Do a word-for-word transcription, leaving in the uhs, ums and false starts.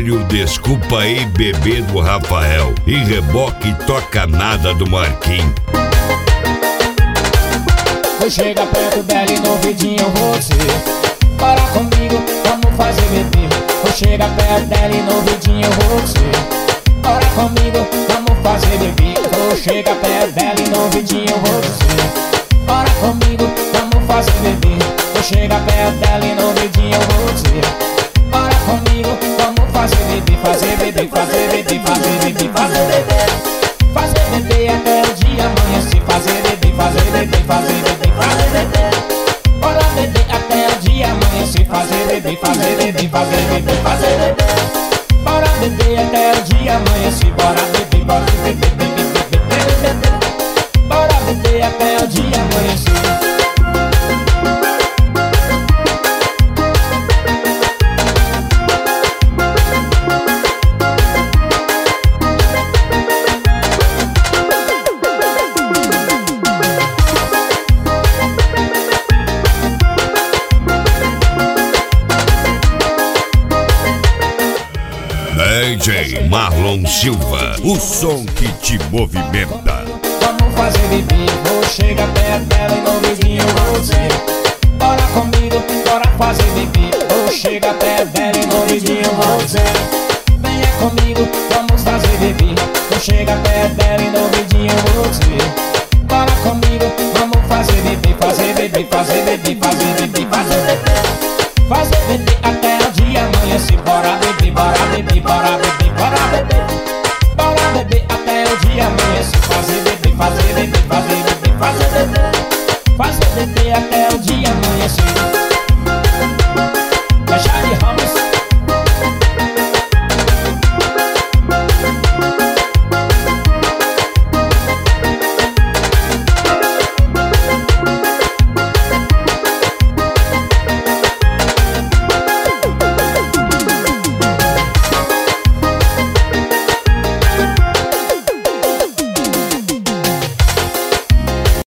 confere o Desculpa Aí Bebê do Rafael e Reboque Toca Nada do Marquinhos. Vou chegar perto dela e no ouvidinho você para comigo, vamos fazer bebê. Vou chegar perto dela e no ouvidinho você para comigo, vamos fazer bebê. Vou chegar perto dela e no ouvidinho você para comigo, vamos fazer bebê. Vou chegar perto dela e no ouvidinho você para comigo, vamos fazer bebê. Fazer bebê, fazer bebê, fazer bebê, fazer bebê. Fazer bebê até o dia amanhecer. Fazer bebê, fazer bebê, fazer bebê, fazer bebê. Bora bebê até o dia amanhecer. Fazer bebê, fazer bebê, fazer bebê, fazer bebê. Bora bebê até o dia amanhecer. Bora bebê, bora bebê, bebê, bebê, bebê. Bora bebê até o dia amanhecer. D J Marlon Silva, o som que te movimenta. Vamos fazer bebê, vou chegar perto dela e no ouvidinho você bora comigo, bora fazer bebê. Vou chegar perto dela e no ouvidinho você venha comigo, vamos fazer bebê. Vou chegar perto dela e no ouvidinho você bora comigo, vamos fazer bebê. Fazer bebê, fazer bebê, fazer bebê, fazer bebê. Fazer bebê até o dia amanhecer. Bora bebê, bora bebê, bora bebê, bora bebê. Bora bebê até o dia amanhecer. Fazer bebê, fazer bebê, fazer bebê, fazer bebê. Fazer bebê até o dia amanhecer. Deixa de